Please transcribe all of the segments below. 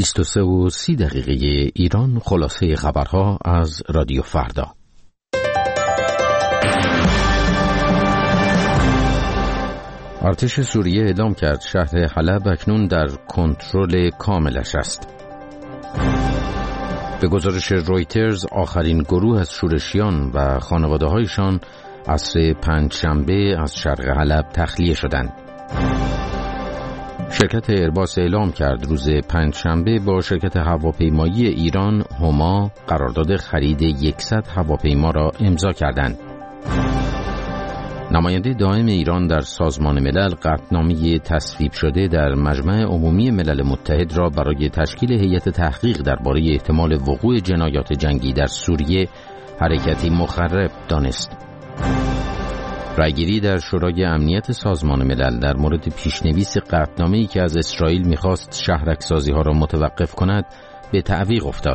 23:30 ایران. خلاصه خبرها از رادیو فردا. ارتش سوریه اعلام کرد شهر حلب اکنون در کنترل کاملش است. به گزارش رویترز آخرین گروه از شورشیان و خانواده‌هایشان عصر پنجشنبه از شرق حلب تخلیه شدند. شرکت ایرباس اعلام کرد روز پنجشنبه با شرکت هواپیمایی ایران هما قرارداد خرید 100 هواپیما را امضا کردند. نماینده دائم ایران در سازمان ملل قطعنامه تصویب شده در مجمع عمومی ملل متحد را برای تشکیل هیئت تحقیق درباره احتمال وقوع جنایات جنگی در سوریه حرکتی مخرب دانست. رأیگیری در شورای امنیت سازمان ملل در مورد پیشنویس قطعنامه‌ای که از اسرائیل می‌خواست شهرک‌سازی‌ها را متوقف کند به تعویق افتاد.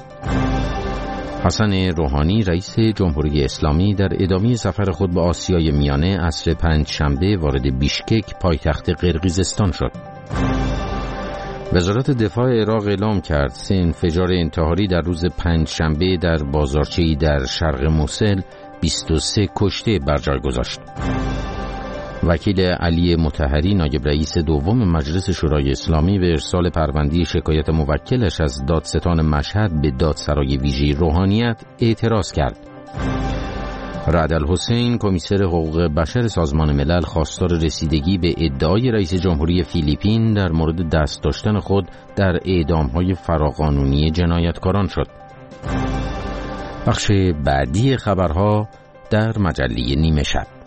حسن روحانی رئیس جمهوری اسلامی در ادامه سفر خود به آسیای میانه عصر پنجشنبه وارد بیشکک پایتخت قرقیزستان شد. وزارت دفاع عراق اعلام کرد 3 انفجار انتحاری در روز پنجشنبه در بازارچه‌ای در شرق موصل 23 کشته بر جای گذاشت. وکیل علی مطهری نایب رئیس دوم مجلس شورای اسلامی به ارسال پرونده شکایت موکلش از دادستان مشهد به دادسرای ویژه روحانیت اعتراض کرد. رعد الحسین کمیسر حقوق بشر سازمان ملل خواستار رسیدگی به ادعای رئیس جمهوری فیلیپین در مورد دست داشتن خود در اعدام‌های فراقانونی جنایتکاران شد. بخش بعدی خبرها در مجله نیمه شب.